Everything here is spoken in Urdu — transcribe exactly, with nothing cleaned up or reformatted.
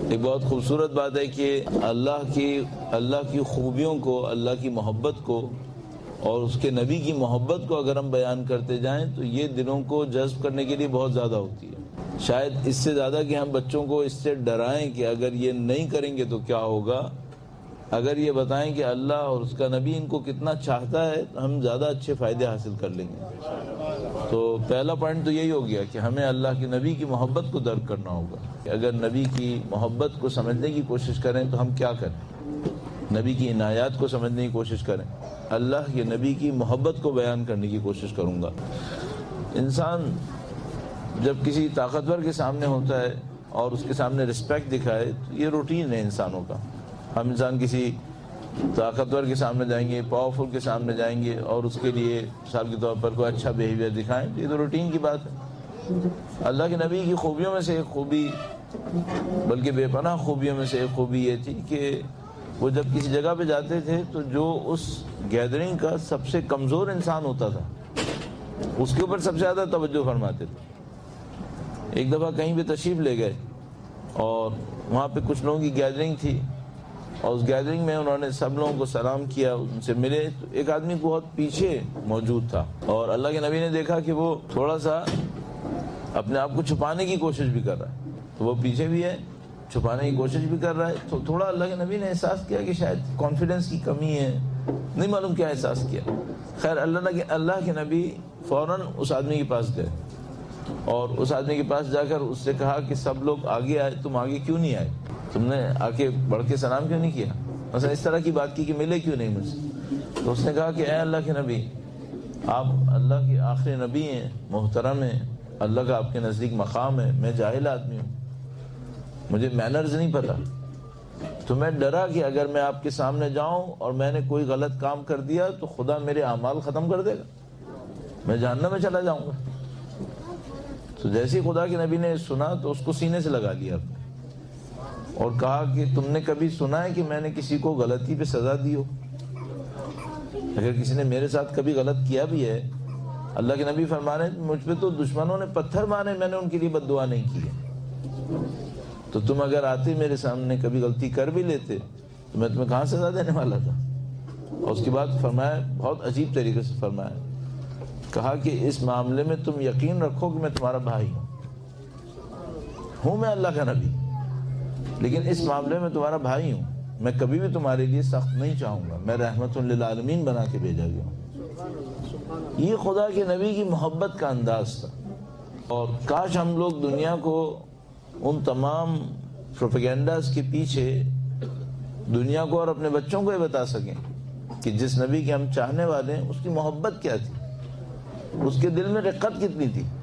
ایک بہت خوبصورت بات ہے کہ اللہ کی اللہ کی خوبیوں کو، اللہ کی محبت کو اور اس کے نبی کی محبت کو اگر ہم بیان کرتے جائیں تو یہ دلوں کو جذب کرنے کے لیے بہت زیادہ ہوتی ہے۔ شاید اس سے زیادہ کہ ہم بچوں کو اس سے ڈرائیں کہ اگر یہ نہیں کریں گے تو کیا ہوگا، اگر یہ بتائیں کہ اللہ اور اس کا نبی ان کو کتنا چاہتا ہے تو ہم زیادہ اچھے فائدے حاصل کر لیں گے۔ تو پہلا پوائنٹ تو یہی ہو گیا کہ ہمیں اللہ کے نبی کی محبت کو درک کرنا ہوگا کہ اگر نبی کی محبت کو سمجھنے کی کوشش کریں تو ہم کیا کریں، نبی کی عنایات کو سمجھنے کی کوشش کریں، اللہ کے نبی کی محبت کو بیان کرنے کی کوشش کروں گا۔ انسان جب کسی طاقتور کے سامنے ہوتا ہے اور اس کے سامنے رسپیکٹ دکھائے تو یہ روٹین ہے انسانوں کا۔ ہم انسان کسی طاقتور کے سامنے جائیں گے، پاورفل کے سامنے جائیں گے اور اس کے لیے مثال کے طور پر کوئی اچھا بیہیویئر دکھائیں، یہ تو روٹین کی بات ہے۔ اللہ کے نبی کی خوبیوں میں سے ایک خوبی، بلکہ بے پناہ خوبیوں میں سے ایک خوبی یہ تھی کہ وہ جب کسی جگہ پہ جاتے تھے تو جو اس گیدرنگ کا سب سے کمزور انسان ہوتا تھا اس کے اوپر سب سے زیادہ توجہ فرماتے تھے۔ ایک دفعہ کہیں پہ تشریف لے گئے اور وہاں پہ کچھ لوگوں کی گیدرنگ تھی اور اس گیدرنگ میں انہوں نے سب لوگوں کو سلام کیا، ان سے ملے تو ایک آدمی بہت پیچھے موجود تھا اور اللہ کے نبی نے دیکھا کہ وہ تھوڑا سا اپنے آپ کو چھپانے کی کوشش بھی کر رہا ہے، تو وہ پیچھے بھی ہے، چھپانے کی کوشش بھی کر رہا ہے، تو تھوڑا اللہ کے نبی نے احساس کیا کہ شاید کانفیڈنس کی کمی ہے، نہیں معلوم کیا احساس کیا۔ خیر اللہ کے اللہ کے نبی فوراً اس آدمی کے پاس گئے اور اس آدمی کے پاس جا کر اس سے کہا کہ سب لوگ آگے آئے، تم آگے کیوں نہیں آئے، تم نے آ کے بڑھ کے سلام کیوں نہیں کیا، مثلا اس طرح کی بات کی کہ ملے کیوں نہیں مجھ سے۔ تو اس نے کہا کہ اے اللہ کے نبی، آپ اللہ کے آخری نبی ہیں، محترم ہیں، اللہ کا آپ کے نزدیک مقام ہے، میں جاہل آدمی ہوں، مجھے مینرز نہیں پتہ، تو میں ڈرا کہ اگر میں آپ کے سامنے جاؤں اور میں نے کوئی غلط کام کر دیا تو خدا میرے اعمال ختم کر دے گا، میں جہنم میں چلا جاؤں گا۔ تو جیسے ہی خدا کے نبی نے سنا تو اس کو سینے سے لگا لیا اور کہا کہ تم نے کبھی سنا ہے کہ میں نے کسی کو غلطی پہ سزا دی ہو؟ اگر کسی نے میرے ساتھ کبھی غلط کیا بھی ہے، اللہ کے نبی فرما رہے ہیں مجھ پہ تو دشمنوں نے پتھر مارے، میں نے ان کے لیے بد دعا نہیں کی ہے، تو تم اگر آتے میرے سامنے کبھی غلطی کر بھی لیتے تو میں تمہیں کہاں سزا دینے والا تھا۔ اور اس کے بعد فرمایا، بہت عجیب طریقے سے فرمایا، کہا کہ اس معاملے میں تم یقین رکھو کہ میں تمہارا بھائی ہوں ہوں میں اللہ کا نبی، لیکن اس معاملے میں تمہارا بھائی ہوں، میں کبھی بھی تمہارے لیے سخت نہیں چاہوں گا، میں رحمت للعالمین بنا کے بھیجا گیا ہوں۔ یہ خدا کے نبی کی محبت کا انداز تھا، اور کاش ہم لوگ دنیا کو ان تمام پروپیگنڈاز کے پیچھے دنیا کو اور اپنے بچوں کو یہ بتا سکیں کہ جس نبی کے ہم چاہنے والے ہیں اس کی محبت کیا تھی، اس کے دل میں رقت کتنی تھی۔